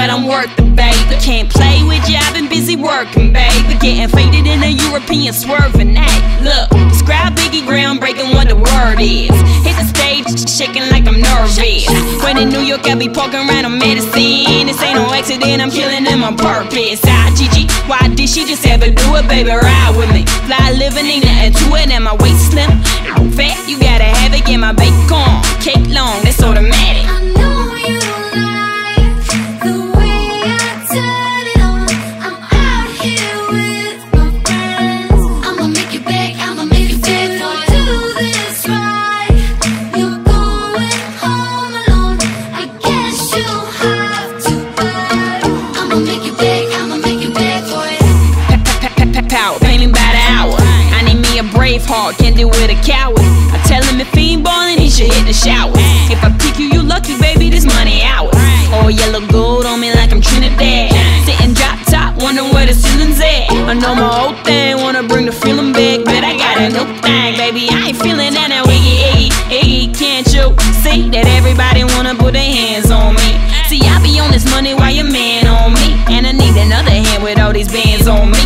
what I'm worth, baby. Can't play with you, I've been busy working, baby. Getting faded in a European swerving. Hey, look, describe Biggie groundbreaking what the word is. Hit the stage, shaking like I'm nervous. When in New York, I be poking around on medicine. This ain't no accident, I'm killing them on purpose. GG, why did she just ever do it, baby? Ride with me. Fly living, ain't nothing to it, and my waist slim. I'm fat, you gotta have it, get my bacon. Cake long, that's automatic. I know you like the way I turn it on. I'm out here with my friends. I'ma make you beg, I'ma make you beg. If I do this right, you're going home alone. I guess you'll have to beg. I'ma make you beg, I'ma make you beg for it. Power, painting by the hour. I need me a brave heart, can't deal with a coward. I tell him if he ain't ballin', he should hit the shower. If I pick you, you lucky, baby, this money ours. Oh, yellow gold on me like I'm Trinidad. Sitting drop top, wondering where the ceiling's at. I know my old thing, wanna bring the feeling back, but I got a new thing, baby. I ain't feeling that now, Iggy, can't you see that everybody wanna put their hands on me? See, I be on this money while your man on me, and I need another hand with all these bands on me.